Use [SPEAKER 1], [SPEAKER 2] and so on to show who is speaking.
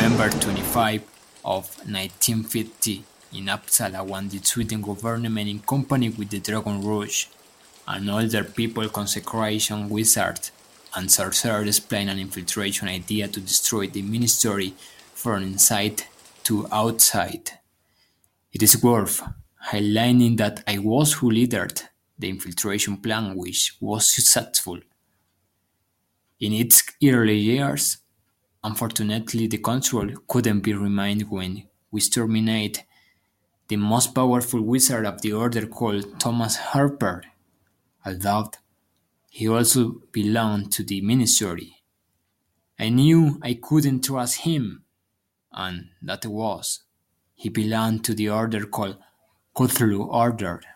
[SPEAKER 1] November 25 of 1950 in Uppsala when the Sweden government in company with the Dragon Rouge and other people consecration wizards and sorcerers plan an infiltration idea to destroy the ministry from inside to outside. It is worth highlighting that I was who led the infiltration plan which was successful. In its early years, unfortunately the control couldn't be remained when we exterminate the most powerful wizard of the order called Thomas Harper, although he also belonged to the ministry. I knew I couldn't trust him, and that was. He belonged to the order called Cthulhu Order.